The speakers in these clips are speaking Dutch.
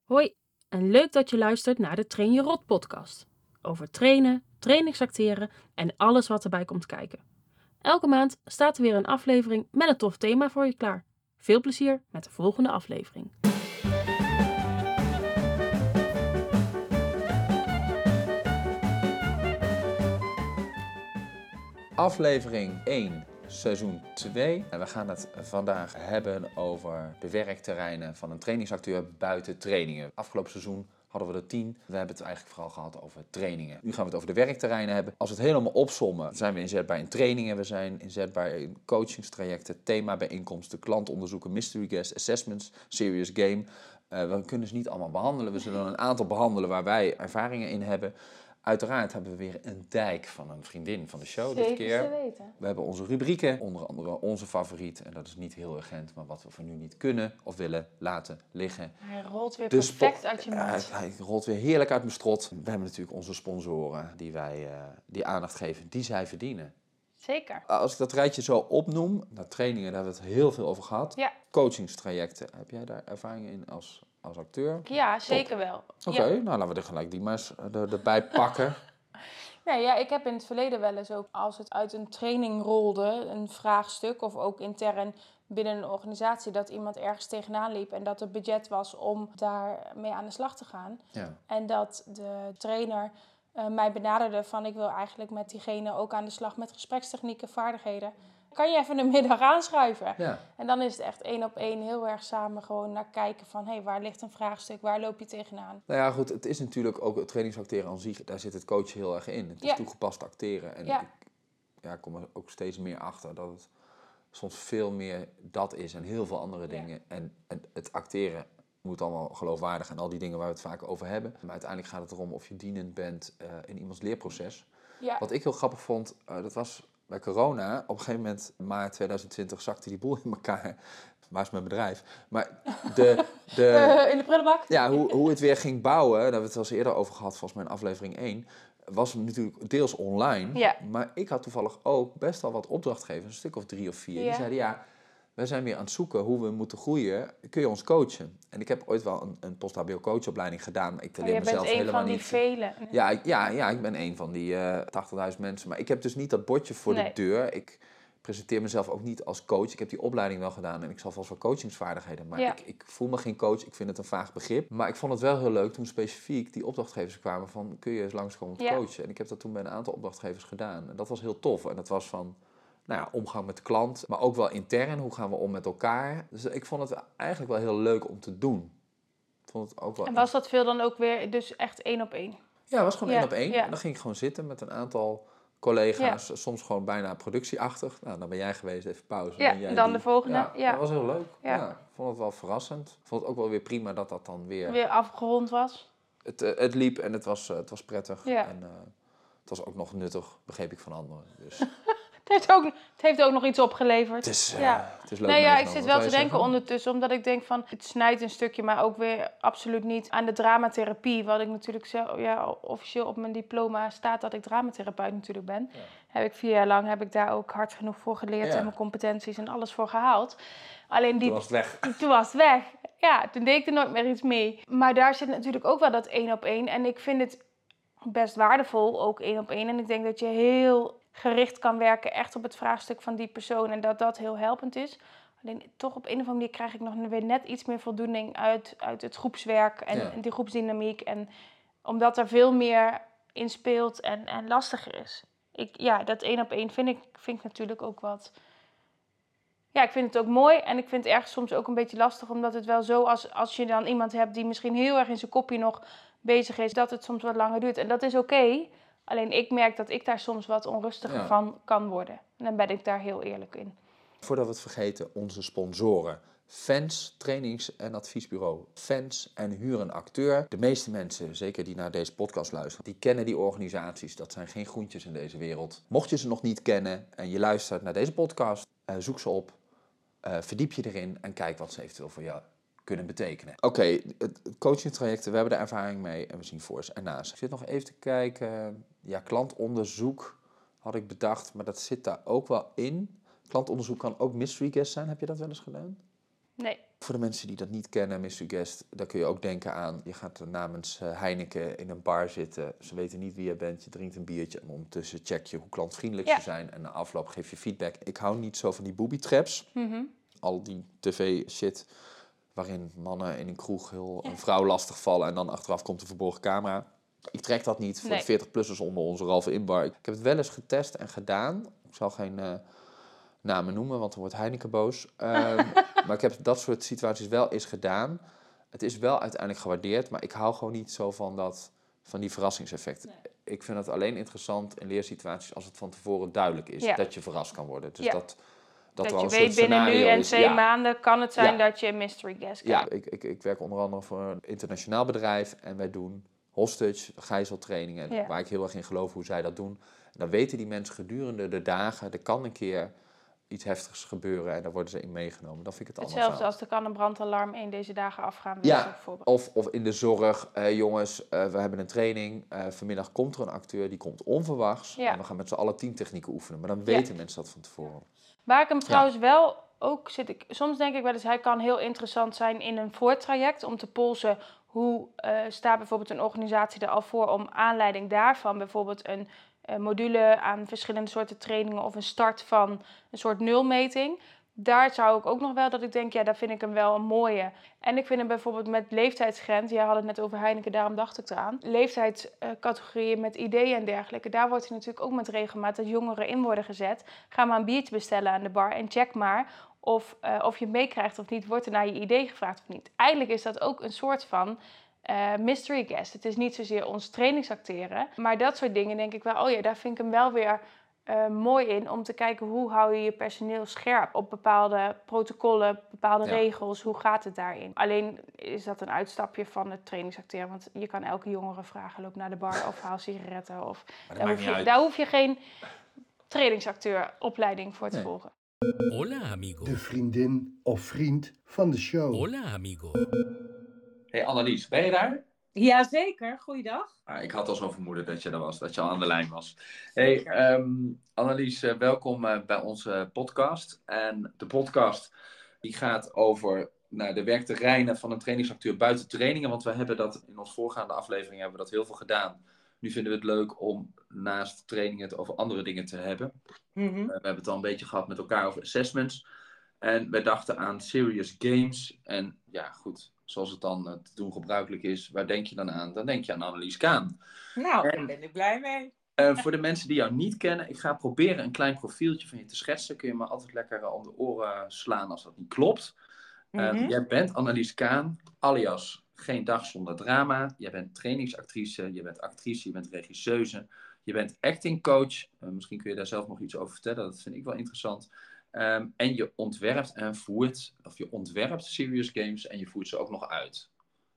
Hoi, en leuk dat je luistert naar de Train Je Rot podcast. Over trainen, trainingsacteren en alles wat erbij komt kijken. Elke maand staat er weer een aflevering met een tof thema voor je klaar. Veel plezier met de volgende aflevering. Aflevering 1, seizoen 2. En we gaan het vandaag hebben over de werkterreinen van een trainingsacteur buiten trainingen. Afgelopen seizoen hadden we er 10. We hebben het eigenlijk vooral gehad over trainingen. Nu gaan we het over de werkterreinen hebben. Als we het helemaal opsommen, zijn we inzetbaar in trainingen. We zijn inzetbaar in coachingstrajecten, themabijeenkomsten, klantonderzoeken, mystery guest, assessments, serious game. We kunnen ze niet allemaal behandelen. We zullen een aantal behandelen waar wij ervaringen in hebben. Uiteraard hebben we weer een dijk van een vriendin van de show dit keer. Zeker te weten. We hebben onze rubrieken, onder andere onze favoriet. En dat is niet heel urgent, maar wat we voor nu niet kunnen of willen laten liggen. Hij rolt weer De perfect uit je mond. Hij rolt weer heerlijk uit mijn strot. We hebben natuurlijk onze sponsoren die aandacht geven, die zij verdienen. Zeker. Als ik dat rijtje zo opnoem, naar trainingen, daar hebben we het heel veel over gehad. Ja. Coachingstrajecten, heb jij daar ervaring in als acteur? Ja, zeker wel. Oké, Ja. nou laten we er gelijk die maar eens erbij pakken. Nee, ja, ik heb in het verleden wel eens ook, als het uit een training rolde, een vraagstuk of ook intern binnen een organisatie, dat iemand ergens tegenaan liep en dat er budget was om daarmee aan de slag te gaan. Ja. En dat de trainer mij benaderde van ik wil eigenlijk met diegene ook aan de slag met gesprekstechnieken, vaardigheden. Kan je even een middag aanschuiven? Ja. En dan is het echt 1 op 1 heel erg samen gewoon naar kijken van hé, waar ligt een vraagstuk, waar loop je tegenaan? Nou ja, goed, het is natuurlijk ook het trainingsacteren aan zich, daar zit het coachen heel erg in. Het is Ja. toegepast acteren. En Ja. ik kom er ook steeds meer achter dat het soms veel meer dat is en heel veel andere dingen. En het acteren moet allemaal geloofwaardig en al die dingen waar we het vaak over hebben. Maar uiteindelijk gaat het erom of je dienend bent in iemands leerproces. Ja. Wat ik heel grappig vond, dat was bij corona. Op een gegeven moment, maart 2020, zakte die boel in elkaar. Waar is mijn bedrijf? Maar In de prullenbak? ja, hoe het weer ging bouwen, daar hebben we het al eens eerder over gehad, volgens mij in aflevering 1, was natuurlijk deels online. Ja. Maar ik had toevallig ook best wel wat opdrachtgevers, een stuk of 3 of 4, die Ja. zeiden ja, wij zijn weer aan het zoeken hoe we moeten groeien. Kun je ons coachen? En ik heb ooit wel een post-HBO coachopleiding gedaan, maar ik leer Je bent mezelf een helemaal van die niet. velen. Ja, ik ben een van die 80.000 mensen. Maar ik heb dus niet dat bordje voor de Nee. deur. Ik presenteer mezelf ook niet als coach. Ik heb die opleiding wel gedaan en ik zal vast wel coachingsvaardigheden. Maar Ja. ik voel me geen coach. Ik vind het een vaag begrip. Maar ik vond het wel heel leuk toen specifiek die opdrachtgevers kwamen van kun je eens langskomen om te Ja. coachen. En ik heb dat toen bij een aantal opdrachtgevers gedaan. En dat was heel tof. En dat was van omgang met de klant. Maar ook wel intern. Hoe gaan we om met elkaar? Dus ik vond het eigenlijk wel heel leuk om te doen. Ik vond het ook wel... En was dat veel dan ook weer dus echt 1 op 1? Ja, het was gewoon Ja, 1 op 1. ja. En dan ging ik gewoon zitten met een aantal collega's. Soms gewoon bijna productieachtig. Nou, dan ben jij geweest, even pauze. Ja, Ben jij dan die. de volgende. Ja. Dat was heel leuk. Ja. Ja. Ik vond het wel verrassend. Ik vond het ook wel weer prima dat dat dan weer... Weer afgerond was. Het liep en het was prettig. Ja. En het was ook nog nuttig, begreep ik van anderen. Dus Het heeft ook nog iets opgeleverd. het is Ja. leuk Nee, ja, ik meegenomen. zit Wat wel wou te je denken zeggen? ondertussen, omdat ik denk van het snijdt een stukje, maar ook weer absoluut niet aan de dramatherapie. Wat ik natuurlijk zelf, officieel op mijn diploma staat dat ik dramatherapeut natuurlijk ben. Ja. Heb ik 4 jaar lang, heb ik daar ook hard genoeg voor geleerd Ja. en mijn competenties en alles voor gehaald. Alleen Toen was het weg. Toen was het weg. Ja, toen deed ik er nooit meer iets mee. Maar daar zit natuurlijk ook wel dat 1 op 1. En ik vind het best waardevol, ook 1 op 1. En ik denk dat je heel gericht kan werken echt op het vraagstuk van die persoon. En dat dat heel helpend is. Alleen toch op een of andere manier krijg ik nog weer net iets meer voldoening uit het groepswerk en die groepsdynamiek. En omdat er veel meer in speelt en lastiger is. Dat 1 op 1 vind ik natuurlijk ook wat... Ja, ik vind het ook mooi en ik vind het ergens soms ook een beetje lastig, omdat het wel zo, als je dan iemand hebt die misschien heel erg in zijn kopje nog bezig is, dat het soms wat langer duurt. En dat is oké. Alleen ik merk dat ik daar soms wat onrustiger van kan worden. En dan ben ik daar heel eerlijk in. Voordat we het vergeten, onze sponsoren. Fans, trainings- en adviesbureau. Fans en Huur een Acteur. De meeste mensen, zeker die naar deze podcast luisteren, die kennen die organisaties. Dat zijn geen groentjes in deze wereld. Mocht je ze nog niet kennen en je luistert naar deze podcast, zoek ze op, verdiep je erin en kijk wat ze eventueel voor jou kunnen betekenen. Oké, het coachingtrajecten, we hebben er ervaring mee en we zien voor's en na's. Ik zit nog even te kijken. Ja, klantonderzoek had ik bedacht, maar dat zit daar ook wel in. Klantonderzoek kan ook mystery guest zijn. Heb je dat wel eens gedaan? Nee. Voor de mensen die dat niet kennen, Mystery Guest, daar kun je ook denken aan. Je gaat er namens Heineken in een bar zitten. Ze weten niet wie je bent. Je drinkt een biertje en ondertussen check je hoe klantvriendelijk ze zijn. En na afloop geef je feedback. Ik hou niet zo van die booby traps. Al die tv-shit waarin mannen in een kroeg een vrouw lastigvallen en dan achteraf komt de verborgen camera. Ik trek dat niet voor de 40-plussers onder onze Ralph Inbar. Ik heb het wel eens getest en gedaan. Ik zal geen namen noemen, want dan wordt Heineken boos. Maar ik heb dat soort situaties wel eens gedaan. Het is wel uiteindelijk gewaardeerd, maar ik hou gewoon niet zo van die verrassingseffect. Nee. Ik vind het alleen interessant in leersituaties als het van tevoren duidelijk is dat je verrast kan worden. Dus dat je weet binnen nu en 2 maanden kan het zijn dat je een mystery guest krijgt. Ja, ik werk onder andere voor een internationaal bedrijf en wij doen hostage, gijzeltrainingen, waar ik heel erg in geloof hoe zij dat doen. En dan weten die mensen gedurende de dagen, er kan een keer iets heftigs gebeuren en daar worden ze in meegenomen. Dan vind ik het allemaal hetzelfde als er kan een brandalarm in deze dagen afgaan. Of in de zorg. Jongens, we hebben een training. Vanmiddag komt er een acteur, die komt onverwachts. En we gaan met z'n allen 10 technieken oefenen. Maar dan weten mensen dat van tevoren. Waar ik hem trouwens wel ook zit. Soms denk ik wel eens, hij kan heel interessant zijn in een voortraject. Om te polsen hoe staat bijvoorbeeld een organisatie er al voor om aanleiding daarvan bijvoorbeeld een module aan verschillende soorten trainingen of een start van een soort nulmeting. Daar zou ik ook nog wel dat ik denk, daar vind ik hem wel een mooie. En ik vind hem bijvoorbeeld met leeftijdsgrens, jij had het net over Heineken, daarom dacht ik eraan. Leeftijdscategorieën met ideeën en dergelijke, daar wordt er natuurlijk ook met regelmaat dat jongeren in worden gezet. Ga maar een biertje bestellen aan de bar en check maar of je meekrijgt of niet, wordt er naar je idee gevraagd of niet. Eigenlijk is dat ook een soort van mystery guest. Het is niet zozeer ons trainingsacteren, maar dat soort dingen denk ik wel, daar vind ik hem wel weer mooi in om te kijken hoe hou je je personeel scherp op bepaalde protocollen, bepaalde regels. Hoe gaat het daarin? Alleen is dat een uitstapje van het trainingsacteren, want je kan elke jongere vragen, loop naar de bar of haal sigaretten. Of daar hoef je geen trainingsacteuropleiding voor te volgen. Hola, amigo. De vriendin of vriend van de show. Hola, amigo. Hey Annelies, ben je daar? Jazeker, goeiedag. Ik had al zo'n vermoeden dat je er was, dat je al aan de lijn was. Hey, Annelies, welkom bij onze podcast. En de podcast die gaat over de werkterreinen van een trainingsacteur buiten trainingen. Want we hebben dat in onze voorgaande aflevering hebben we dat heel veel gedaan. Nu vinden we het leuk om naast trainingen het over andere dingen te hebben. We hebben het al een beetje gehad met elkaar over assessments. En wij dachten aan serious games. En ja, goed, zoals het dan te doen gebruikelijk is, waar denk je dan aan? Dan denk je aan Annelies Kaan. Nou, daar ben ik blij mee. Voor de mensen die jou niet kennen, ik ga proberen een klein profieltje van je te schetsen. Kun je me altijd lekker om de oren slaan als dat niet klopt. Jij bent Annelies Kaan, alias Geen Dag Zonder Drama. Jij bent trainingsactrice, je bent actrice, je bent regisseuse. Je bent actingcoach. Misschien kun je daar zelf nog iets over vertellen, dat vind ik wel interessant. En je ontwerpt en voert, of je ontwerpt serious games en je voert ze ook nog uit.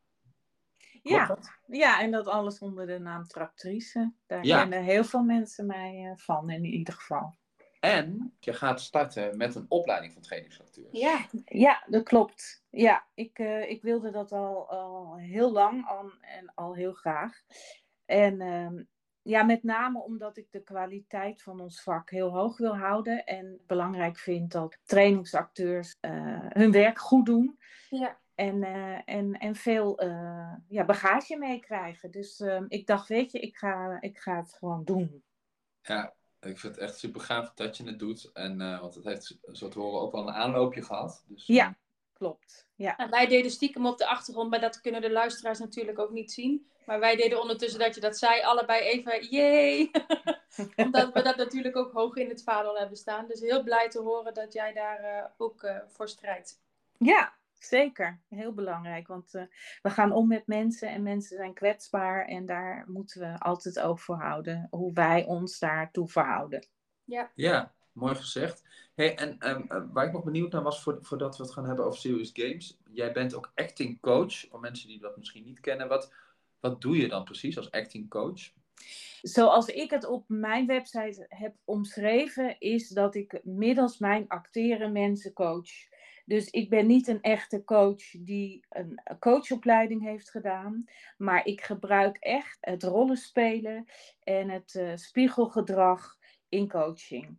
Ja, en dat alles onder de naam Tractrice. Daar kennen heel veel mensen mij van in ieder geval. En je gaat starten met een opleiding van trainingsacteurs. Ja, dat klopt. Ja, ik wilde dat al heel lang en al heel graag. En met name omdat ik de kwaliteit van ons vak heel hoog wil houden. En belangrijk vind dat trainingsacteurs hun werk goed doen. Ja. En veel bagage meekrijgen. Dus ik dacht, weet je, ik ga het gewoon doen. Ja, ik vind het echt super gaaf dat je het doet. En, want het heeft, zo te horen, ook wel een aanloopje gehad. Dus, ja, klopt. Ja. En wij deden stiekem op de achtergrond, maar dat kunnen de luisteraars natuurlijk ook niet zien. Maar wij deden ondertussen dat je dat zei, allebei even, yay! Omdat we dat natuurlijk ook hoog in het vaandel hebben staan. Dus heel blij te horen dat jij daar ook voor strijdt. Ja, zeker. Heel belangrijk. Want we gaan om met mensen en mensen zijn kwetsbaar. En daar moeten we altijd oog voor houden. Hoe wij ons daartoe verhouden. Ja, mooi gezegd. Hey, en waar ik nog benieuwd naar was, voordat we het gaan hebben over serious games. Jij bent ook acting coach. Voor mensen die dat misschien niet kennen. Wat doe je dan precies als acting coach? Zoals ik het op mijn website heb omschreven, is dat ik middels mijn acteren mensen coach. Dus ik ben niet een echte coach die een coachopleiding heeft gedaan. Maar ik gebruik echt het rollenspelen en het spiegelgedrag in coaching.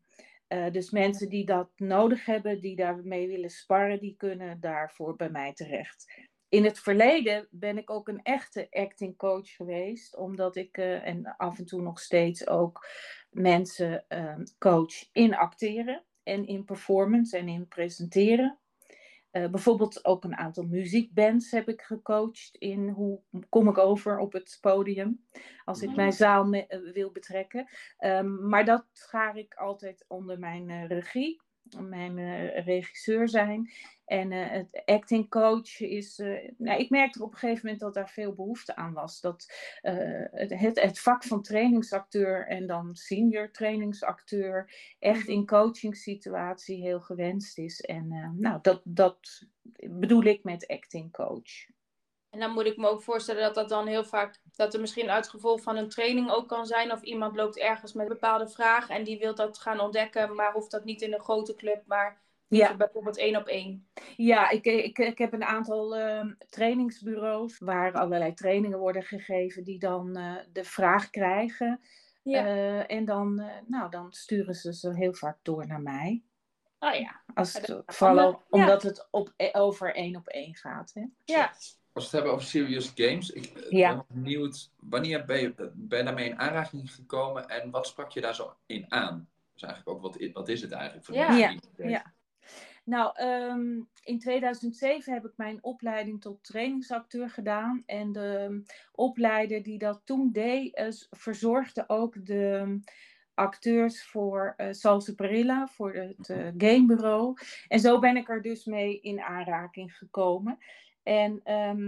Dus mensen die dat nodig hebben, die daarmee willen sparren, die kunnen daarvoor bij mij terecht. In het verleden ben ik ook een echte acting coach geweest, omdat ik, en af en toe nog steeds ook, mensen coach in acteren en in performance en in presenteren. Bijvoorbeeld ook een aantal muziekbands heb ik gecoacht in hoe kom ik over op het podium als ik mijn zaal wil betrekken. Maar dat schaar ik altijd onder mijn regie, mijn regisseur zijn. En het acting coach is... ik merkte op een gegeven moment dat daar veel behoefte aan was. Dat het vak van trainingsacteur en dan senior trainingsacteur echt in coachingssituatie heel gewenst is. En dat bedoel ik met acting coach. En dan moet ik me ook voorstellen dat dat dan heel vaak, dat er misschien uit gevolg van een training ook kan zijn. Of iemand loopt ergens met een bepaalde vraag en die wil dat gaan ontdekken, maar hoeft dat niet in een grote club, maar liever bijvoorbeeld 1-op-1. Ja, ik heb een aantal trainingsbureaus waar allerlei trainingen worden gegeven die dan de vraag krijgen. Ja. En dan sturen ze heel vaak door naar mij. Oh ja. Omdat het over 1-op-1 gaat. Hè? Ja. Als we het hebben over serious games, ik ben benieuwd, wanneer ben je daarmee in aanraking gekomen en wat sprak je daar zo in aan? Dus eigenlijk ook, wat is het eigenlijk voor Ja. Nou, in 2007 heb ik mijn opleiding tot trainingsacteur gedaan. En de opleider die dat toen deed, verzorgde ook de acteurs voor Salsa Parrilla, voor het gamebureau. En zo ben ik er dus mee in aanraking gekomen. En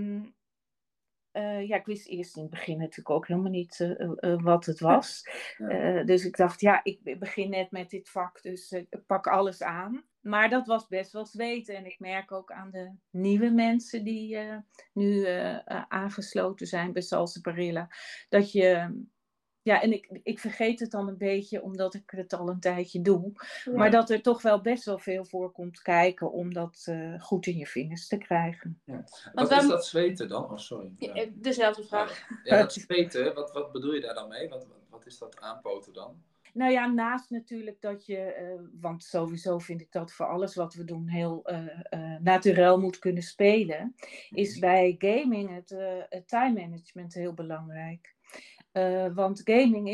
ik wist eerst in het begin natuurlijk ook helemaal niet wat het was. Dus ik dacht, ik begin net met dit vak, dus ik pak alles aan. Maar dat was best wel zweten. En ik merk ook aan de nieuwe mensen die nu aangesloten zijn bij Salsa Parrilla, dat je... Ja, en ik vergeet het dan een beetje omdat ik het al een tijdje doe. Ja. Maar dat er toch wel best wel veel voor komt kijken om dat goed in je vingers te krijgen. Ja. Wat is dat zweten dan? Oh, sorry. Ja. Dezelfde vraag. Ja, dat zweten, wat bedoel je daar dan mee? Wat is dat aanpoten dan? Nou ja, naast natuurlijk dat je, want sowieso vind ik dat voor alles wat we doen heel naturel moet kunnen spelen, is bij gaming het time management heel belangrijk. Want gaming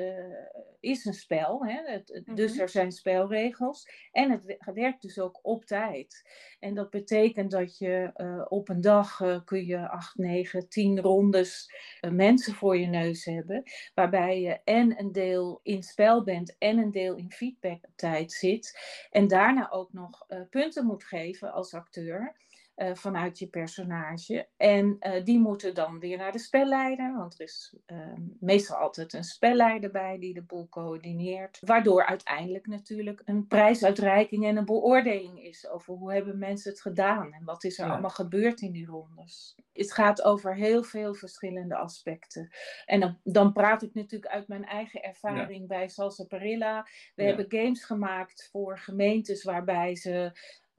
is een spel, hè? Dus er zijn spelregels en het werkt dus ook op tijd. En dat betekent dat je op een dag kun je 8, 9, 10 rondes mensen voor je neus hebben, waarbij je en een deel in spel bent en een deel in feedbacktijd zit. En daarna ook nog punten moet geven als acteur. Vanuit je personage. En die moeten dan weer naar de spelleider. Want er is meestal altijd een spelleider bij die de boel coördineert. Waardoor uiteindelijk natuurlijk een prijsuitreiking en een beoordeling is. Over hoe hebben mensen het gedaan. En wat is er allemaal gebeurd in die rondes. Het gaat over heel veel verschillende aspecten. En dan praat ik natuurlijk uit mijn eigen ervaring bij Salsa Parrilla. We hebben games gemaakt voor gemeentes waarbij ze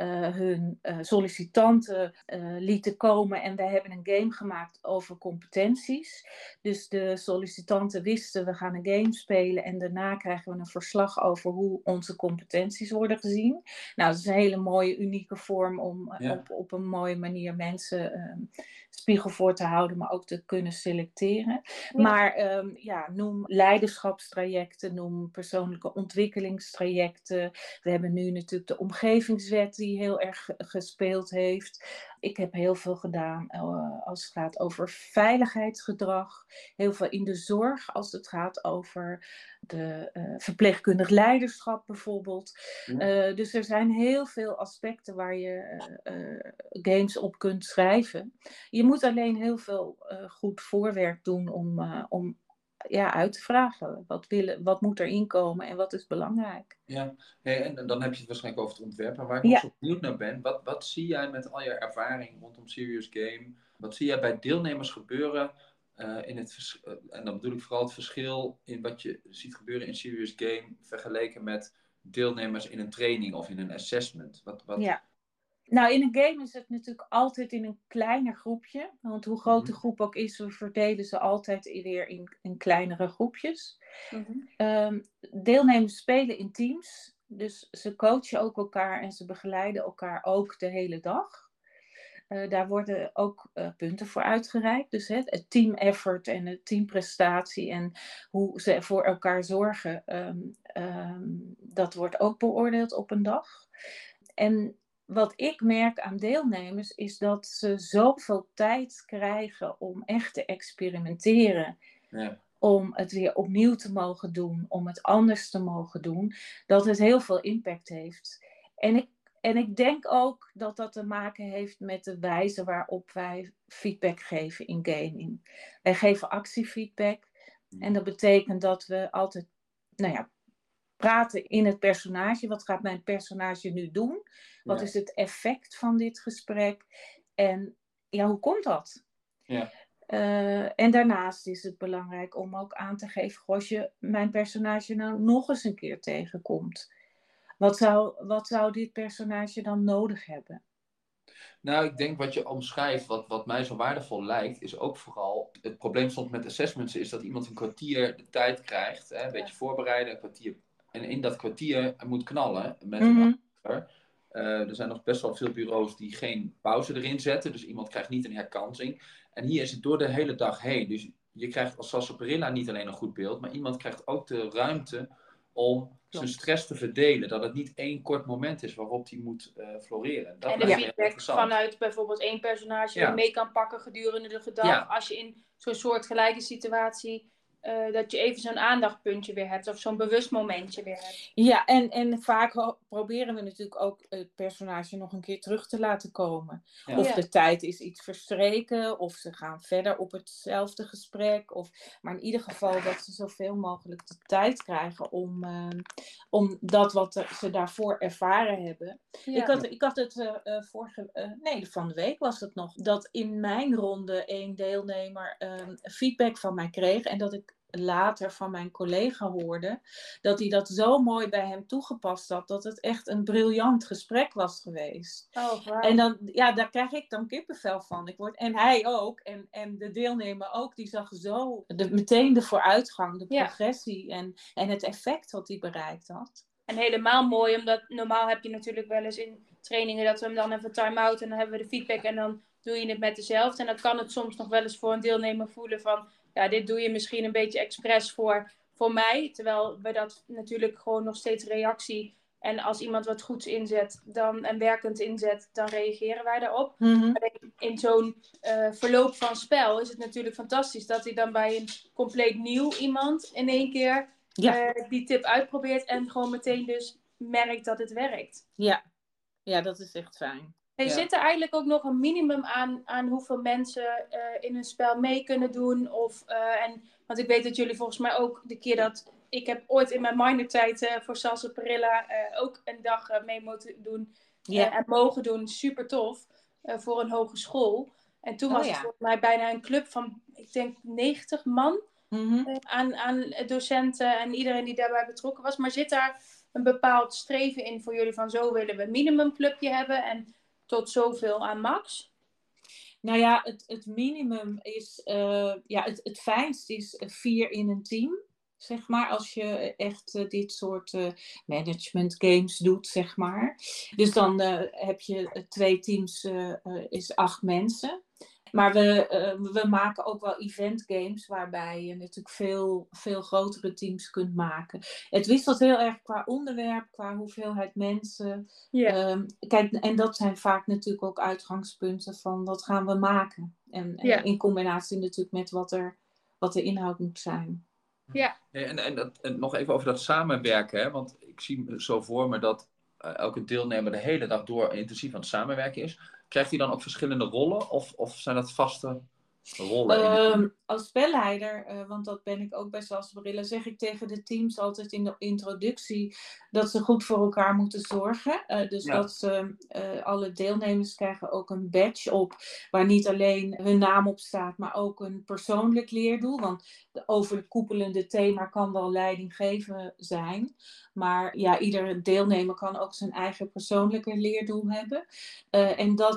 hun sollicitanten lieten komen en wij hebben een game gemaakt over competenties. Dus de sollicitanten wisten, we gaan een game spelen en daarna krijgen we een verslag over hoe onze competenties worden gezien. Nou, dat is een hele mooie, unieke vorm om op een mooie manier mensen spiegel voor te houden, maar ook te kunnen selecteren. Ja. Maar noem leiderschapstrajecten, noem persoonlijke ontwikkelingstrajecten. We hebben nu natuurlijk de omgevingswet die heel erg gespeeld heeft. Ik heb heel veel gedaan als het gaat over veiligheidsgedrag. Heel veel in de zorg als het gaat over de verpleegkundig leiderschap bijvoorbeeld. Ja. Dus er zijn heel veel aspecten waar je games op kunt schrijven. Je moet alleen heel veel goed voorwerk doen om uit te vragen. Wat moet er inkomen en wat is belangrijk? Ja, en dan heb je het waarschijnlijk over het ontwerpen. Waar ik ook zo benieuwd naar ben, wat zie jij met al je ervaring rondom Serious Game? Wat zie jij bij deelnemers gebeuren? En dan bedoel ik vooral het verschil in wat je ziet gebeuren in Serious Game vergeleken met deelnemers in een training of in een assessment. Ja. Nou, in een game is het natuurlijk altijd in een kleiner groepje. Want hoe groot de groep ook is, we verdelen ze altijd weer in kleinere groepjes. Deelnemers spelen in teams. Dus ze coachen ook elkaar en ze begeleiden elkaar ook de hele dag. Daar worden ook punten voor uitgereikt. Dus het team effort en het teamprestatie en hoe ze voor elkaar zorgen, dat wordt ook beoordeeld op een dag. En wat ik merk aan deelnemers is dat ze zoveel tijd krijgen om echt te experimenteren. Ja. Om het weer opnieuw te mogen doen, om het anders te mogen doen, dat het heel veel impact heeft. En ik denk ook dat dat te maken heeft met de wijze waarop wij feedback geven in gaming. Wij geven actiefeedback en dat betekent dat we altijd praten in het personage. Wat gaat mijn personage nu doen? Wat is het effect van dit gesprek? En hoe komt dat? Ja. En daarnaast is het belangrijk om ook aan te geven, als je mijn personage nou nog eens een keer tegenkomt, wat zou dit personage dan nodig hebben? Nou, ik denk wat je omschrijft, wat mij zo waardevol lijkt, is ook vooral, het probleem soms met assessments is dat iemand een kwartier de tijd krijgt, een beetje voorbereiden, een kwartier, en in dat kwartier moet knallen met een ander. Er zijn nog best wel veel bureaus die geen pauze erin zetten, dus iemand krijgt niet een herkansing. En hier is het door de hele dag heen, dus je krijgt als sarsaparilla niet alleen een goed beeld, maar iemand krijgt ook de ruimte om zijn stress te verdelen. Dat het niet één kort moment is waarop hij moet floreren. Dat en de lijkt me feedback interessant. vanuit bijvoorbeeld één personage mee kan pakken gedurende de dag. Ja. Als je in zo'n soortgelijke situatie, dat je even zo'n aandachtpuntje weer hebt. Of zo'n bewust momentje weer hebt. Ja, en vaak proberen we natuurlijk ook het personage nog een keer terug te laten komen. Ja. Of de tijd is iets verstreken, of ze gaan verder op hetzelfde gesprek. Maar in ieder geval dat ze zoveel mogelijk de tijd krijgen om dat wat ze daarvoor ervaren hebben. Ja. Ik had het van de week was het nog, dat in mijn ronde één deelnemer feedback van mij kreeg en dat ik later van mijn collega hoorde dat hij dat zo mooi bij hem toegepast had, dat het echt een briljant gesprek was geweest. Oh, wow. En dan, daar krijg ik dan kippenvel van. En hij ook, en de deelnemer ook, die zag zo meteen de vooruitgang, de progressie en het effect wat hij bereikt had. En helemaal mooi, omdat normaal heb je natuurlijk wel eens in trainingen dat we hem dan even time-out en dan hebben we de feedback en dan doe je het met dezelfde. En dan kan het soms nog wel eens voor een deelnemer voelen van, dit doe je misschien een beetje expres voor mij. Terwijl we dat natuurlijk gewoon nog steeds reactie. En als iemand wat goeds inzet en werkend inzet, dan reageren wij daarop. Mm-hmm. In zo'n verloop van spel is het natuurlijk fantastisch dat hij dan bij een compleet nieuw iemand in één keer die tip uitprobeert en gewoon meteen dus merkt dat het werkt. Ja, dat is echt fijn. Zit er eigenlijk ook nog een minimum aan hoeveel mensen in een spel mee kunnen doen? Want ik weet dat jullie volgens mij ook de keer dat... Ik heb ooit in mijn minortijd voor sarsaparilla ook een dag mee moeten doen. En mogen doen. Super tof. Voor een hogeschool. En toen was het volgens mij bijna een club van, ik denk 90 man. Mm-hmm. Aan docenten en iedereen die daarbij betrokken was. Maar zit daar een bepaald streven in voor jullie van zo willen we een minimumclubje hebben en tot zoveel aan max? Nou ja, het minimum is, het fijnst is 4 in een team, zeg maar, als je echt dit soort management games doet, zeg maar. Dus dan heb je 2 teams, is 8 mensen. Maar we maken ook wel event games waarbij je natuurlijk veel grotere teams kunt maken. Het wisselt heel erg qua onderwerp, qua hoeveelheid mensen. Kijk, en dat zijn vaak natuurlijk ook uitgangspunten van wat gaan we maken. En in combinatie natuurlijk met wat de inhoud moet zijn. Ja. En nog even over dat samenwerken. Hè? Want ik zie me zo voor me dat elke deelnemer de hele dag door intensief aan het samenwerken is. Krijgt hij dan ook verschillende rollen? Of zijn dat vaste rollen? Als spelleider, want dat ben ik ook bij sarsaparilla, zeg ik tegen de teams altijd in de introductie dat ze goed voor elkaar moeten zorgen. Dat ze, alle deelnemers krijgen ook een badge op waar niet alleen hun naam op staat, maar ook een persoonlijk leerdoel. Want de overkoepelende thema kan wel leidinggeven zijn. Maar iedere deelnemer kan ook zijn eigen persoonlijke leerdoel hebben. En dat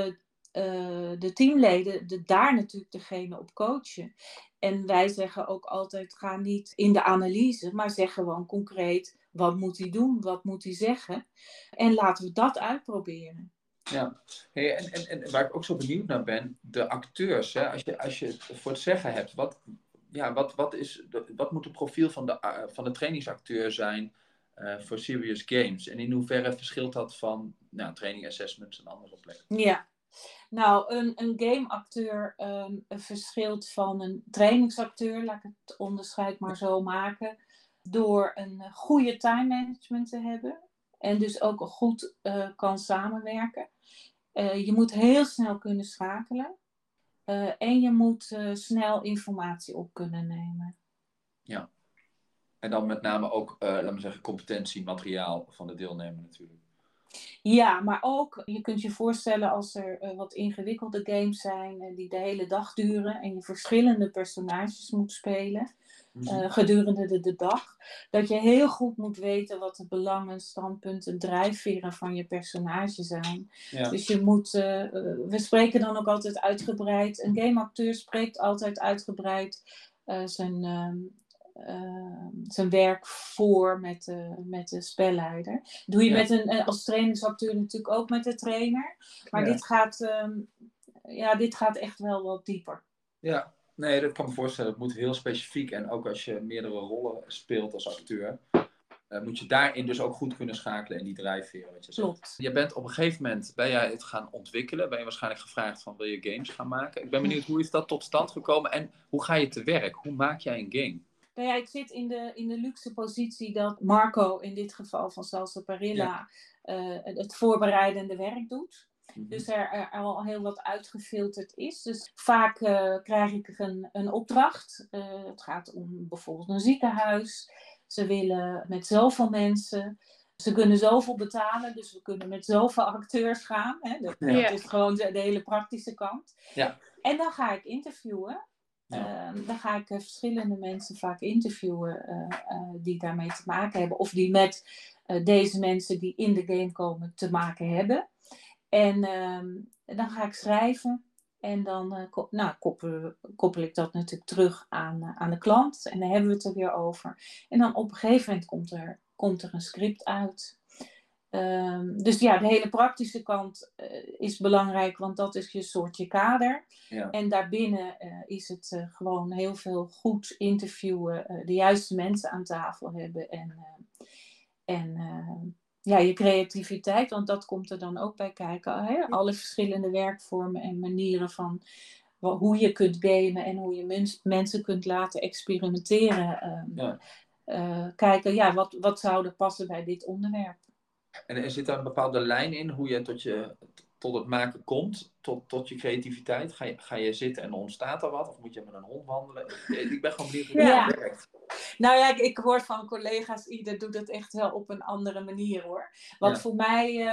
de teamleden daar natuurlijk degene op coachen. En wij zeggen ook altijd, ga niet in de analyse, maar zeg gewoon concreet, Wat moet hij doen? Wat moet hij zeggen? En laten we dat uitproberen. Ja, hey, en waar ik ook zo benieuwd naar ben, de acteurs, hè? Als je het voor het zeggen hebt, wat moet het profiel van de trainingsacteur zijn voor Serious Games? En in hoeverre verschilt dat van training assessments en andere plekken? Ja, nou, een gameacteur verschilt van een trainingsacteur, laat ik het onderscheid maar zo maken, door een goede time management te hebben en dus ook goed kan samenwerken. Je moet heel snel kunnen schakelen en je moet snel informatie op kunnen nemen. Ja, en dan met name ook, laten we zeggen, competentie, materiaal van de deelnemer natuurlijk. Ja, maar ook, je kunt je voorstellen als er wat ingewikkelde games zijn die de hele dag duren en je verschillende personages moet spelen gedurende de dag, dat je heel goed moet weten wat de belangen, standpunten, drijfveren van je personage zijn. Ja. Dus je moet, we spreken dan ook altijd uitgebreid, een gameacteur spreekt altijd uitgebreid zijn werk voor met de spelleider. Doe je als trainingsacteur natuurlijk ook met de trainer. Maar dit gaat echt wel wat dieper. Ja, nee, dat kan me voorstellen. Het moet heel specifiek. En ook als je meerdere rollen speelt als acteur, moet je daarin dus ook goed kunnen schakelen in die drijfveren. Wat je zegt. Klopt. Je bent op een gegeven moment, ben jij het gaan ontwikkelen? Ben je waarschijnlijk gevraagd van, wil je games gaan maken? Ik ben benieuwd, hoe is dat tot stand gekomen? En hoe ga je te werk? Hoe maak jij een game? Nou ja, ik zit in de luxe positie dat Marco, in dit geval van Salsa Parilla, het voorbereidende werk doet. Dus er al heel wat uitgefilterd is. Dus vaak krijg ik een opdracht. Het gaat om bijvoorbeeld een ziekenhuis. Ze willen met zoveel mensen. Ze kunnen zoveel betalen, dus we kunnen met zoveel acteurs gaan. Hè? Dat is gewoon de hele praktische kant. Ja. En dan ga ik interviewen. Dan ga ik verschillende mensen vaak interviewen die daarmee te maken hebben. Of die met deze mensen die in de game komen te maken hebben. En dan ga ik schrijven. En dan koppel ik dat natuurlijk terug aan de klant. En dan hebben we het er weer over. En dan op een gegeven moment komt er een script uit. Dus ja, de hele praktische kant is belangrijk, want dat is je kader. Ja. En daarbinnen is het gewoon heel veel goed interviewen, de juiste mensen aan tafel hebben en je creativiteit, want dat komt er dan ook bij kijken. Hè? Alle verschillende werkvormen en manieren van hoe je kunt gamen en hoe je mensen kunt laten experimenteren. Kijken, wat zou er passen bij dit onderwerp. En er zit daar een bepaalde lijn in hoe je tot het maken komt, tot je creativiteit? Ga je zitten en ontstaat er wat? Of moet je met een hond wandelen? Ik ben gewoon benieuwd hoe dat werkt. Nou ja, ik hoor van collega's, ieder doet het echt wel op een andere manier hoor. Wat voor mij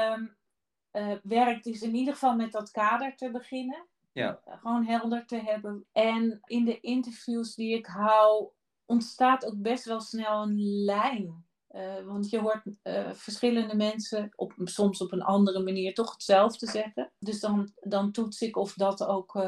werkt is in ieder geval met dat kader te beginnen. Ja. Gewoon helder te hebben. En in de interviews die ik hou, ontstaat ook best wel snel een lijn. Want je hoort verschillende mensen soms op een andere manier toch hetzelfde zeggen. Dus dan toets ik of dat ook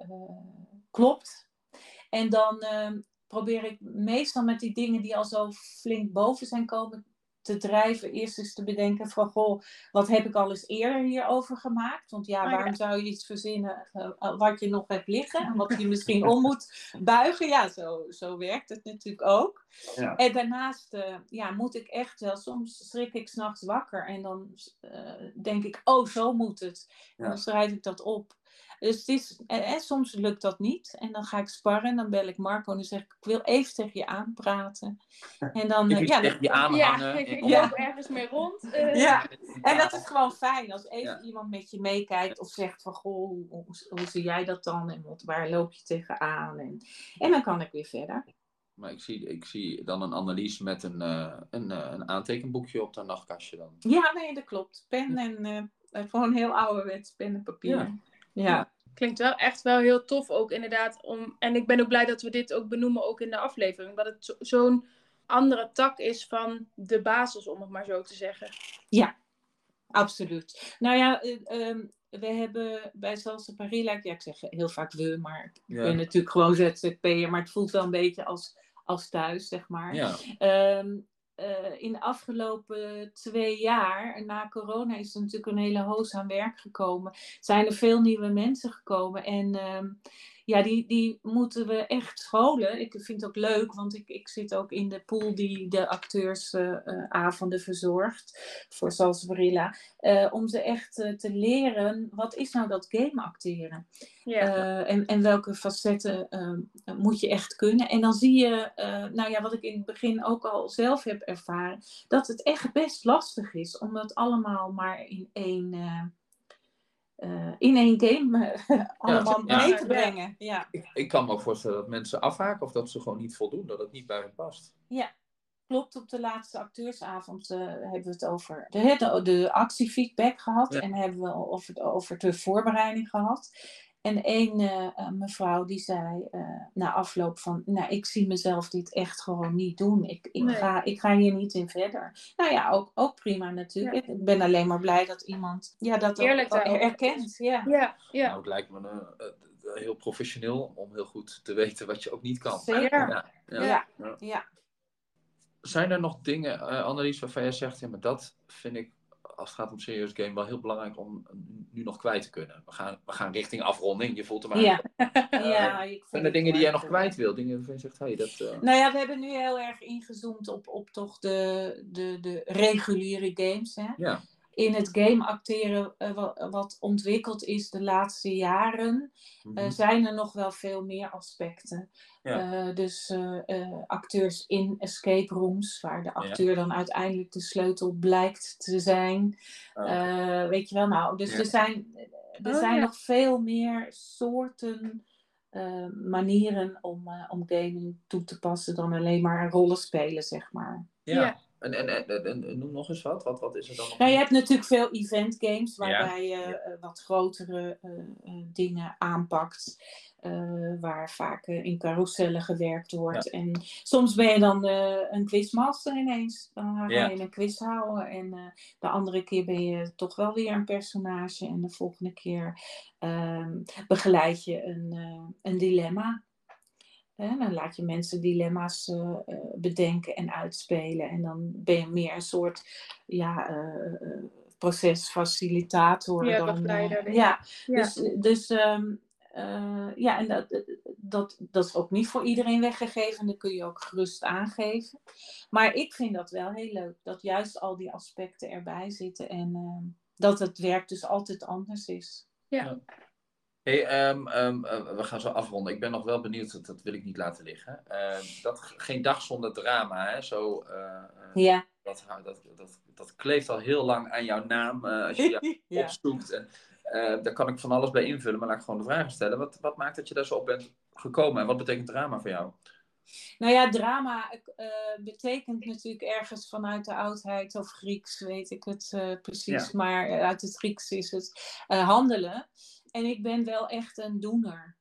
klopt. En dan probeer ik meestal met die dingen die al zo flink boven zijn komen te drijven. Eerst eens te bedenken van, goh, wat heb ik al eens eerder hierover gemaakt? Want waarom zou je iets verzinnen wat je nog hebt liggen en wat je misschien om moet buigen? Ja, zo werkt het natuurlijk ook. Ja. En daarnaast moet ik echt wel, soms schrik ik 's nachts wakker en dan denk ik, oh, zo moet het. En dan schrijf ik dat op. Dus soms lukt dat niet. En dan ga ik sparren en dan bel ik Marco en dan zeg ik wil even tegen je aanpraten. En dan tegen je aanhangen. Ik loop ergens mee rond. En dat is gewoon fijn als even iemand met je meekijkt of zegt van goh, hoe zie jij dat dan? En waar loop je tegenaan? En dan kan ik weer verder. Maar ik zie dan een analyse met een aantekenboekje op dat nachtkastje dan. Ja, nee, dat klopt. Pen en gewoon heel ouderwets, pen en papier. Ja. Klinkt wel echt wel heel tof ook inderdaad. En ik ben ook blij dat we dit ook benoemen ook in de aflevering. Dat het zo'n andere tak is van de basis, om het maar zo te zeggen. Ja, absoluut. Nou ja, we hebben bij Salsa Parilla, ik zeg heel vaak we, maar ik ben natuurlijk gewoon ZZP'er, maar het voelt wel een beetje als thuis, zeg maar. Ja. in de afgelopen 2 jaar, na corona, is er natuurlijk een hele hoos aan werk gekomen. Zijn er veel nieuwe mensen gekomen. En ja, die moeten we echt scholen. Ik vind het ook leuk, want ik zit ook in de pool die de acteursavonden verzorgt. Voor Salsabrilla. Om ze echt te leren, wat is nou dat game acteren? Ja. En welke facetten moet je echt kunnen. En dan zie je, nou ja, wat ik in het begin ook al zelf heb ervaren, dat het echt best lastig is om dat allemaal maar in één game allemaal Ja. mee te brengen. Ja. Ik kan me ook voorstellen dat mensen afhaken of dat ze gewoon niet voldoen, dat het niet bij hen past. Ja, klopt. Op de laatste acteursavond hebben we het over de actiefeedback gehad. Ja. En hebben we over de voorbereiding gehad. En één mevrouw die zei na afloop van, nou, ik zie mezelf dit echt gewoon niet doen. Ik ga hier niet in verder. Nou ja, ook prima natuurlijk. Ja. Ik ben alleen maar blij dat iemand dat Eerlijk ook daarover erkent. Ja. Nou, het lijkt me heel professioneel om heel goed te weten wat je ook niet kan. Zeker. Ja. Zijn er nog dingen, Annelies, waarvan jij zegt, ja, maar dat vind ik, als het gaat om serious game, wel heel belangrijk om nu nog kwijt te kunnen. We gaan richting afronding, je voelt hem aan. Ja. Zijn er dingen die jij nog kwijt wil? Dingen waarvan je zegt, hey, dat... Nou ja, we hebben nu heel erg ingezoomd op toch de reguliere games. Hè? Ja. In het game acteren wat ontwikkeld is de laatste jaren, zijn er nog wel veel meer aspecten. Ja. Dus acteurs in escape rooms, waar de acteur dan uiteindelijk de sleutel blijkt te zijn. Weet je wel, nou, dus er zijn nog veel meer soorten manieren om gaming toe te passen dan alleen maar rollen spelen, zeg maar. Ja. En noem nog eens wat. Wat is er dan nog? Nou, je hebt natuurlijk veel event games waarbij je wat grotere dingen aanpakt. Waar vaak in carousellen gewerkt wordt. Ja. En soms ben je dan een quizmaster ineens. Dan ga je een quiz houden. En de andere keer ben je toch wel weer een personage. En de volgende keer begeleid je een dilemma. Dan laat je mensen dilemma's bedenken en uitspelen. En dan ben je meer een soort procesfacilitator. Ja, dan, begeleider. Dus en dat is ook niet voor iedereen weggegeven. Dat kun je ook gerust aangeven. Maar ik vind dat wel heel leuk. Dat juist al die aspecten erbij zitten. En dat het werk dus altijd anders is. Ja. Hey, we gaan zo afronden. Ik ben nog wel benieuwd, dat wil ik niet laten liggen. Geen dag zonder drama, hè? Zo, dat kleeft al heel lang aan jouw naam als je jou opzoekt. En daar kan ik van alles bij invullen, maar laat ik gewoon de vragen stellen. Wat maakt dat je daar zo op bent gekomen en wat betekent drama voor jou? Nou ja, drama betekent natuurlijk ergens vanuit de oudheid of Grieks, weet ik het precies. Ja. Maar uit het Grieks is het handelen. En ik ben wel echt een doener.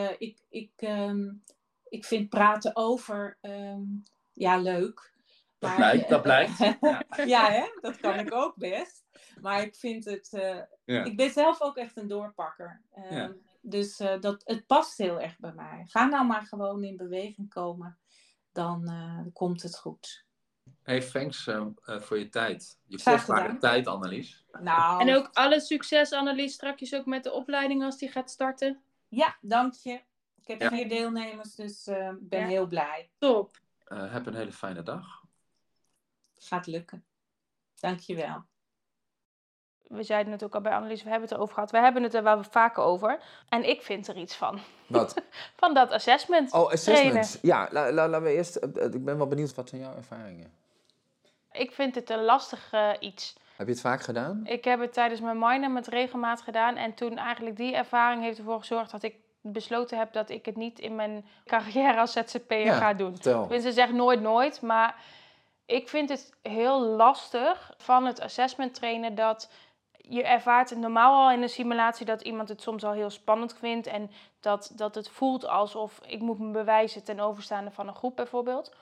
Ik vind praten over leuk. Dat blijkt. Ja, hè? Dat kan ik ook best. Maar ik vind het... Ik ben zelf ook echt een doorpakker. Dus het past heel erg bij mij. Ga nou maar gewoon in beweging komen. Dan komt het goed. Hey, thanks voor je tijd. Je kostbare tijd, Annelies. Nou. En ook alle succes, Annelies, straks ook met de opleiding als die gaat starten. Ja, dank je. Ik heb 4 deelnemers, dus ik ben heel blij. Top. Heb een hele fijne dag. Gaat lukken. Dank je wel. We zeiden het ook al bij Annelies, we hebben het erover gehad. We hebben het er wel vaker over. En ik vind er iets van. Wat? Van dat assessment. Oh, assessment. Ja, laten we eerst... ik ben wel benieuwd, wat zijn jouw ervaringen? Ik vind het een lastig iets. Heb je het vaak gedaan? Ik heb het tijdens mijn minor met regelmaat gedaan. En toen eigenlijk die ervaring heeft ervoor gezorgd dat ik besloten heb dat ik het niet in mijn carrière als ZZP'er ga doen. Ze zegt nooit, maar ik vind het heel lastig van het assessment trainen dat je ervaart normaal al in een simulatie dat iemand het soms al heel spannend vindt en dat het voelt alsof ik moet me bewijzen ten overstaande van een groep bijvoorbeeld.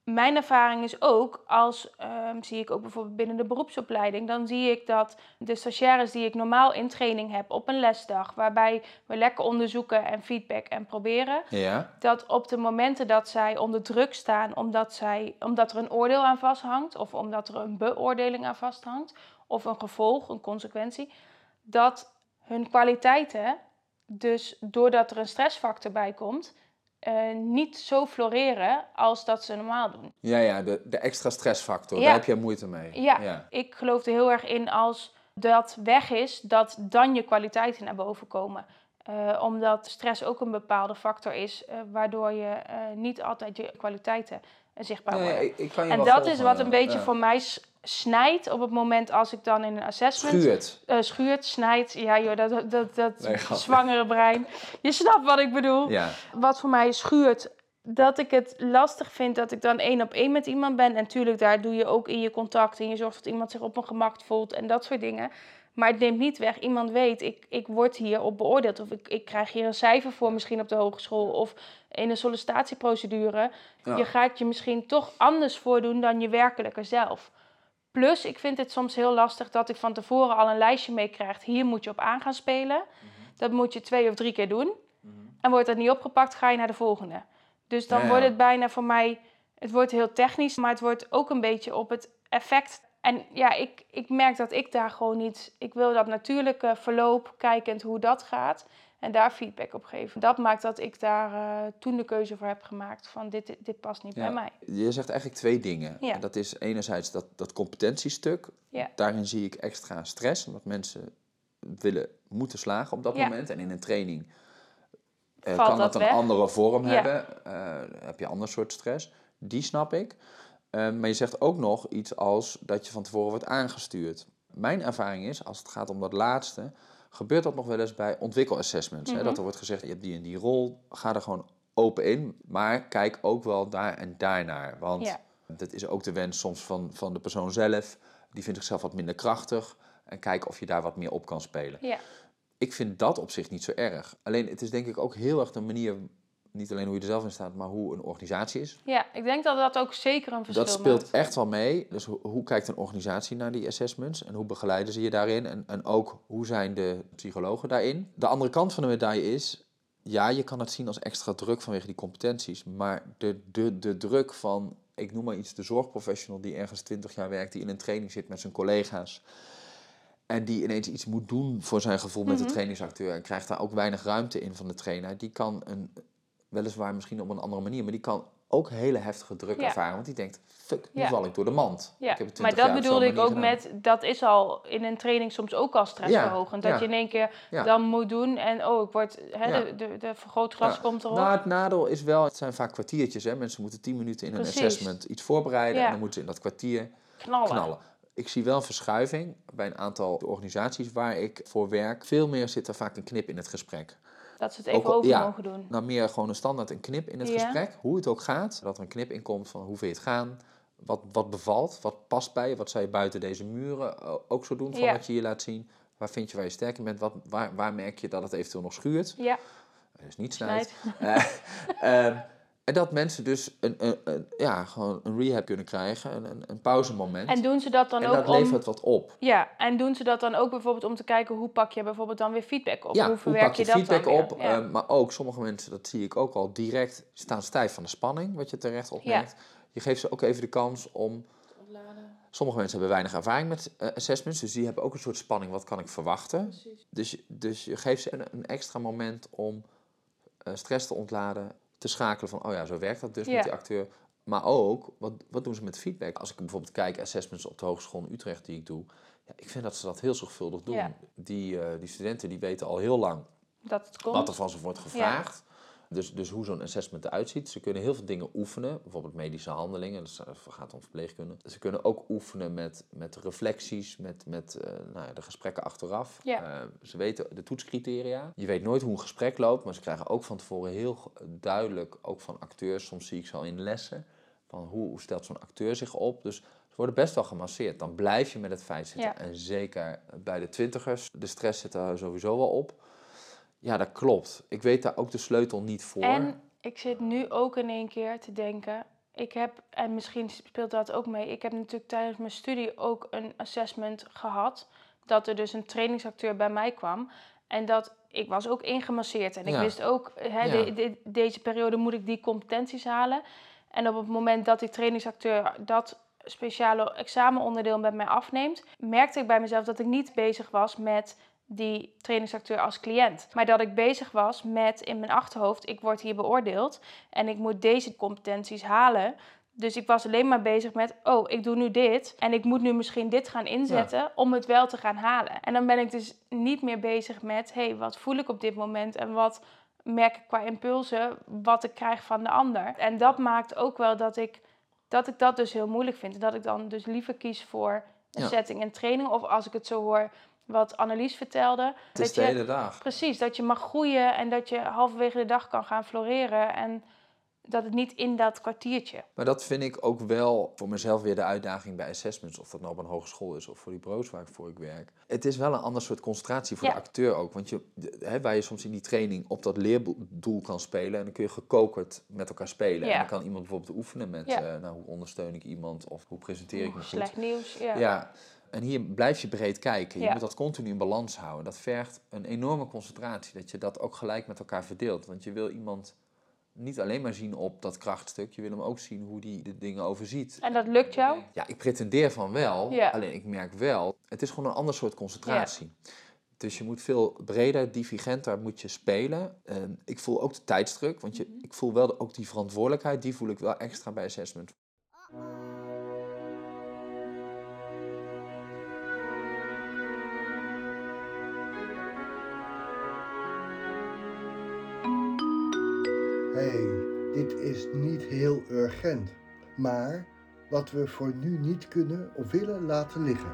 mijn ervaring is ook, zie ik ook bijvoorbeeld binnen de beroepsopleiding, dan zie ik dat de stagiaires die ik normaal in training heb op een lesdag, waarbij we lekker onderzoeken en feedback en proberen, Ja. dat op de momenten dat zij onder druk staan, omdat er een oordeel aan vasthangt, of omdat er een beoordeling aan vasthangt, of een gevolg, een consequentie, dat hun kwaliteiten, dus doordat er een stressfactor bij komt, niet zo floreren als dat ze normaal doen. Ja, de extra stressfactor, Ja. daar heb je moeite mee. Ja, ik geloof er heel erg in als dat weg is, dat dan je kwaliteiten naar boven komen. Omdat stress ook een bepaalde factor is, waardoor je niet altijd je kwaliteiten zichtbaar worden. Nee, ik kan je En wel dat volgen, is wat een beetje ja. voor mij snijdt op het moment als ik dan in een assessment... Schuurt. Snijdt. Ja joh, dat Nee, grapje. zwangere brein. Je snapt wat ik bedoel. Ja. Wat voor mij schuurt, dat ik het lastig vind dat ik dan 1-op-1 met iemand ben. En natuurlijk, daar doe je ook in je contact en je zorgt dat iemand zich op een gemak voelt en dat soort dingen. Maar het neemt niet weg, iemand weet, ik word hierop beoordeeld. Of ik krijg hier een cijfer voor misschien op de hogeschool. Of in een sollicitatieprocedure. Ja. Je gaat je misschien toch anders voordoen dan je werkelijke zelf. Plus, ik vind het soms heel lastig dat ik van tevoren al een lijstje meekrijg. Hier moet je op aan gaan spelen. Dat moet je 2 of 3 keer doen. En wordt dat niet opgepakt, ga je naar de volgende. Dus dan wordt het bijna voor mij... Het wordt heel technisch, maar het wordt ook een beetje op het effect. En ja, ik merk dat ik daar gewoon niet... Ik wil dat natuurlijke verloop, kijkend hoe dat gaat. En daar feedback op geven. Dat maakt dat ik daar toen de keuze voor heb gemaakt. Van dit past niet bij mij. Je zegt eigenlijk 2 dingen. Ja. Dat is enerzijds dat competentiestuk. Ja. Daarin zie ik extra stress. Omdat mensen moeten slagen op dat moment. En in een training kan dat een weg. andere vorm Ja. hebben. Heb je een ander soort stress. Die snap ik. Maar je zegt ook nog iets als dat je van tevoren wordt aangestuurd. Mijn ervaring is, als het gaat om dat laatste, gebeurt dat nog wel eens bij ontwikkelassessments. Hè? Dat er wordt gezegd, je hebt die en die rol, ga er gewoon open in. Maar kijk ook wel daar en daarnaar. Want dat is ook de wens soms van de persoon zelf. Die vindt zichzelf wat minder krachtig. En kijk of je daar wat meer op kan spelen. Ja. Ik vind dat op zich niet zo erg. Alleen het is denk ik ook heel erg de manier, niet alleen hoe je er zelf in staat, maar hoe een organisatie is. Ja, ik denk dat dat ook zeker een verschil Dat speelt maakt. echt wel mee. Dus hoe kijkt een organisatie naar die assessments? En hoe begeleiden ze je daarin? En ook, hoe zijn de psychologen daarin? De andere kant van de medaille is, ja, je kan het zien als extra druk vanwege die competenties. Maar de druk van, ik noem maar iets, de zorgprofessional die ergens 20 jaar werkt, die in een training zit met zijn collega's. En die ineens iets moet doen voor zijn gevoel met de trainingsacteur. En krijgt daar ook weinig ruimte in van de trainer. Die kan weliswaar misschien op een andere manier, maar die kan ook hele heftige druk ervaren. Want die denkt, fuck, nu val ik door de mand. Ja, Ik heb het maar 20 dat jaar op bedoelde zo'n ik ook manier gedaan. met, dat is al in een training soms ook al stressverhogend. Dat je in één keer dan moet doen en ik word, de vergrootglas komt erop. Nou, het nadeel is wel, het zijn vaak kwartiertjes. Hè? Mensen moeten 10 minuten in een assessment iets voorbereiden. En dan moeten ze in dat kwartier knallen. Ik zie wel een verschuiving bij een aantal organisaties waar ik voor werk. Veel meer zit er vaak een knip in het gesprek. Dat ze het even over mogen doen. Nou, meer gewoon een standaard een knip in het gesprek. Hoe het ook gaat. Dat er een knip in komt van hoe vind je het gaan. Wat bevalt, wat past bij je. Wat zou je buiten deze muren ook zo doen van wat je hier laat zien. Waar vind je waar je sterk in bent. Waar merk je dat het eventueel nog schuurt. Ja. Dus niet snijdt. En dat mensen dus gewoon een rehab kunnen krijgen, een pauzemoment. En doen ze dat dan en ook dat levert wat op. Ja, en doen ze dat dan ook bijvoorbeeld om te kijken hoe pak je bijvoorbeeld dan weer feedback op? Ja, hoe verwerk pak je dat feedback dan weer? op? Maar ook sommige mensen, dat zie ik ook al direct, staan stijf van de spanning, wat je terecht opmerkt. Ja. Je geeft ze ook even de kans om... Sommige mensen hebben weinig ervaring met assessments, dus die hebben ook een soort spanning, wat kan ik verwachten? Dus je geeft ze een extra moment om stress te ontladen, te schakelen van, zo werkt dat dus met die acteur. Maar ook, wat doen ze met feedback? Als ik bijvoorbeeld kijk, assessments op de Hogeschool in Utrecht die ik doe, ik vind dat ze dat heel zorgvuldig doen. Ja. Die studenten die weten al heel lang wat er van ze wordt gevraagd. Ja. Dus hoe zo'n assessment eruit ziet. Ze kunnen heel veel dingen oefenen, bijvoorbeeld medische handelingen, dat gaat om verpleegkunde. Ze kunnen ook oefenen met reflecties, met de gesprekken achteraf. Ja. Ze weten de toetscriteria. Je weet nooit hoe een gesprek loopt, maar ze krijgen ook van tevoren heel duidelijk, ook van acteurs, soms zie ik ze al in lessen, van hoe stelt zo'n acteur zich op. Dus ze worden best wel gemasseerd. Dan blijf je met het feit zitten. Ja. En zeker bij de 20ers, de stress zit er sowieso wel op. Ja, dat klopt. Ik weet daar ook de sleutel niet voor. En ik zit nu ook in één keer te denken, Ik heb, en misschien speelt dat ook mee, ik heb natuurlijk tijdens mijn studie ook een assessment gehad. Dat er dus een trainingsacteur bij mij kwam. En ik was ook ingemasseerd. En ik Ja. wist ook, deze periode moet ik die competenties halen. En op het moment dat die trainingsacteur dat speciale examenonderdeel bij mij afneemt, merkte ik bij mezelf dat ik niet bezig was met die trainingsacteur als cliënt. Maar dat ik bezig was met in mijn achterhoofd, ik word hier beoordeeld en ik moet deze competenties halen. Dus ik was alleen maar bezig met, ik doe nu dit en ik moet nu misschien dit gaan inzetten om het wel te gaan halen. En dan ben ik dus niet meer bezig met, wat voel ik op dit moment en wat merk ik qua impulsen, wat ik krijg van de ander. En dat maakt ook wel dat ik dat dus heel moeilijk vind. En dat ik dan dus liever kies voor een setting en training. Of als ik het zo hoor, wat Annelies vertelde. Het is de hele dag. Precies, dat je mag groeien en dat je halverwege de dag kan gaan floreren. En dat het niet in dat kwartiertje. Maar dat vind ik ook wel voor mezelf weer de uitdaging bij assessments. Of dat nou op een hogeschool is of voor die bureaus waarvoor ik werk. Het is wel een ander soort concentratie voor de acteur ook. Want waar je soms in die training op dat leerdoel kan spelen. En dan kun je gekokerd met elkaar spelen. En dan kan iemand bijvoorbeeld oefenen met hoe ondersteun ik iemand of hoe presenteer ik me goed. Slecht nieuws, Ja. En hier blijf je breed kijken. Je moet dat continu in balans houden. Dat vergt een enorme concentratie. Dat je dat ook gelijk met elkaar verdeelt. Want je wil iemand niet alleen maar zien op dat krachtstuk. Je wil hem ook zien hoe die de dingen overziet. En dat lukt jou? Ja, ik pretendeer van wel. Ja. Alleen ik merk wel, het is gewoon een ander soort concentratie. Ja. Dus je moet veel breder, divergenter moet je spelen. Ik voel ook de tijdsdruk. Want ik voel wel ook die verantwoordelijkheid. Die voel ik wel extra bij assessment. Dit is niet heel urgent, maar wat we voor nu niet kunnen of willen laten liggen.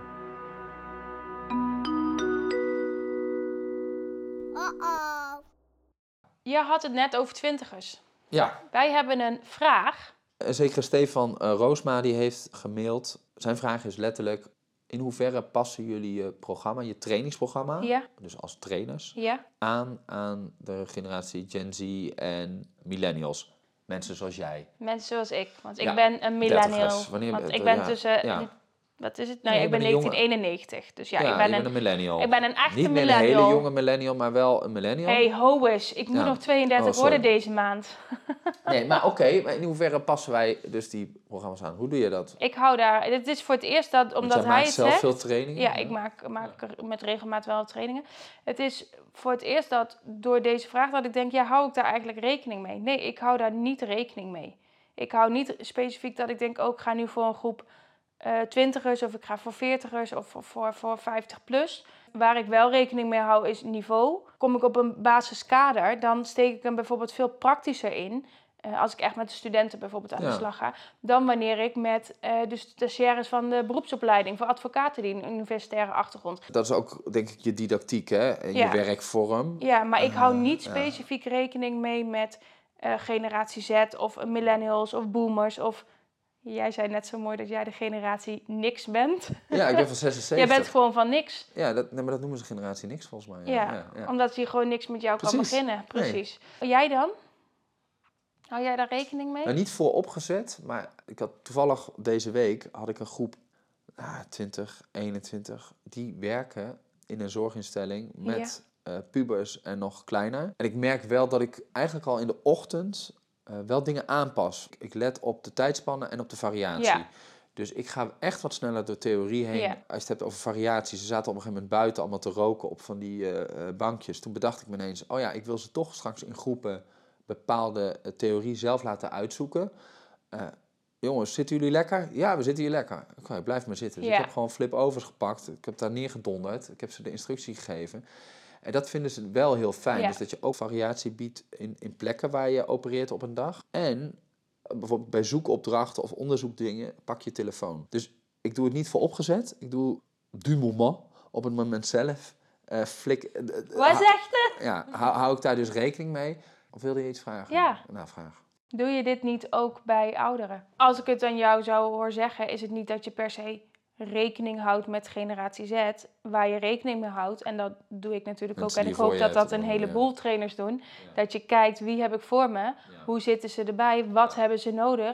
Je had het net over twintigers. Ja. Wij hebben een vraag. Zeker Stefan Roosma die heeft gemaild. Zijn vraag is letterlijk: in hoeverre passen jullie je programma, je trainingsprogramma, dus als trainers, aan de generatie Gen Z en millennials? Mensen zoals jij. Mensen zoals ik, want ik ben een millennial. Want ik ben tussen... Wat is het? Nee, ik ben 1991. Dus ik ben een millennial. Ik ben een echte Niet millennial. Niet een hele jonge millennial, maar wel een millennial. Hey, hoes. Ik moet nog 32 worden deze maand. Nee, maar oké. Maar in hoeverre passen wij dus die programma's aan? Hoe doe je dat? Ik hou daar... Het is voor het eerst dat... Omdat hij het zelf zegt... veel trainingen? Ja, ik maak met regelmaat wel trainingen. Het is voor het eerst dat door deze vraag dat ik denk... hou ik daar eigenlijk rekening mee? Nee, ik hou daar niet rekening mee. Ik hou niet specifiek dat ik denk... ik ga nu voor een groep... twintigers of ik ga voor 40ers of voor 50 plus. Waar ik wel rekening mee hou is niveau. Kom ik op een basiskader, dan steek ik hem bijvoorbeeld veel praktischer in. Als ik echt met de studenten bijvoorbeeld aan de slag ga. Dan wanneer ik met de stagiaires van de beroepsopleiding voor advocaten die een universitaire achtergrond. Dat is ook denk ik je didactiek hè? En je werkvorm. Ja, maar ik hou niet specifiek rekening mee met generatie Z of millennials of boomers of... Jij zei net zo mooi dat jij de generatie niks bent. Ja, ik ben van 76. Jij bent gewoon van niks. Ja, maar dat noemen ze generatie niks volgens mij. Ja, omdat je gewoon niks met jou kan beginnen. Precies. Nee. Jij dan? Hou jij daar rekening mee? Nou, niet vooropgezet, maar ik had toevallig deze week had ik een groep 20, 21. Die werken in een zorginstelling met pubers en nog kleiner. En ik merk wel dat ik eigenlijk al in de ochtend... wel dingen aanpas. Ik let op de tijdspannen en op de variatie. Ja. Dus ik ga echt wat sneller door theorie heen. Ja. Als je het hebt over variatie. Ze zaten op een gegeven moment buiten allemaal te roken op van die bankjes. Toen bedacht ik me ineens... ik wil ze toch straks in groepen bepaalde theorie zelf laten uitzoeken. Jongens, zitten jullie lekker? Ja, we zitten hier lekker. Oké, blijf maar zitten. Dus ik heb gewoon flip-overs gepakt. Ik heb daar neergedonderd. Ik heb ze de instructie gegeven. En dat vinden ze wel heel fijn. Ja. Dus dat je ook variatie biedt in plekken waar je opereert op een dag. En bijvoorbeeld bij zoekopdrachten of onderzoekdingen pak je telefoon. Dus ik doe het niet vooropgezet. Ik doe du moment op het moment zelf. Wat zegt het? Ja, hou ik daar dus rekening mee? Of wilde je iets vragen? Ja. Nou, vraag. Doe je dit niet ook bij ouderen? Als ik het aan jou zou horen zeggen, is het niet dat je per se... rekening houdt met generatie Z, waar je rekening mee houdt. En dat doe ik natuurlijk ook. En ik hoop dat een heleboel trainers doen. Ja. Dat je kijkt, wie heb ik voor me? Ja. Hoe zitten ze erbij? Wat hebben ze nodig?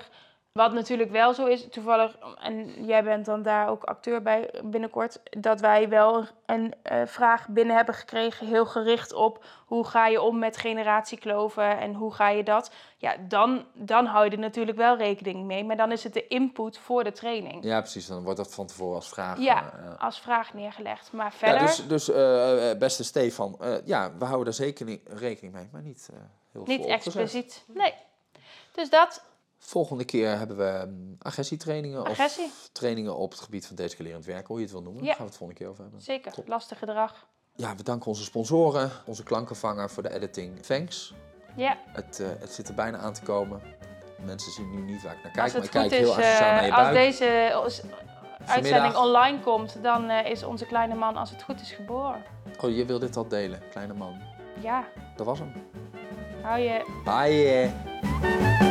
Wat natuurlijk wel zo is, toevallig, en jij bent dan daar ook acteur bij binnenkort, dat wij wel een vraag binnen hebben gekregen, heel gericht op hoe ga je om met generatiekloven en hoe ga je dat. Ja, dan hou je er natuurlijk wel rekening mee, maar dan is het de input voor de training. Ja, precies. Dan wordt dat van tevoren als vraag. Ja, als vraag neergelegd. Maar verder... Ja, dus beste Stefan, we houden daar zeker rekening mee, maar niet heel niet veel opgezet. expliciet. Nee. Dus dat... Volgende keer hebben we agressietrainingen Agressie. of trainingen op het gebied van descalerend werken, hoe je het wil noemen. Ja. Daar gaan we het volgende keer over hebben. Zeker, Top. lastig gedrag. Ja, we danken onze sponsoren, onze klankenvanger voor de editing. Thanks. Ja, Het zit er bijna aan te komen. Mensen zien nu niet waar ik naar als kijk, het maar ik goed kijk is, heel asociaal naar je als buik. deze uitzending Vanmiddag. online komt, dan is onze kleine man, als het goed is, geboren. Oh, je wil dit al delen, kleine man. Ja, Dat was hem. hou je... Bye.